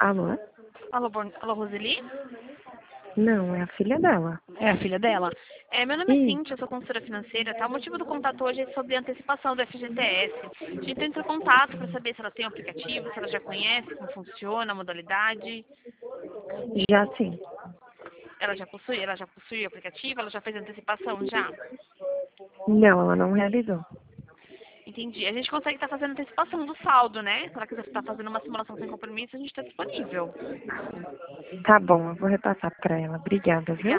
Alô? Alô, Roseli? Não, é a filha dela. É a filha dela? Meu nome é Ih, Cíntia, eu sou consultora financeira, tá? O motivo do contato hoje é sobre a antecipação do FGTS. A gente entra em contato para saber se ela tem o aplicativo, se ela já conhece como funciona, a modalidade. já sim. Ela já possui o aplicativo, ela já fez a antecipação já. Não, ela não realizou. Entendi. A gente consegue estar fazendo antecipação do saldo, né? Se ela quiser estar fazendo uma simulação sem compromisso, a gente está disponível. Tá bom, eu vou repassar pra ela. Obrigada, viu? Obrigada.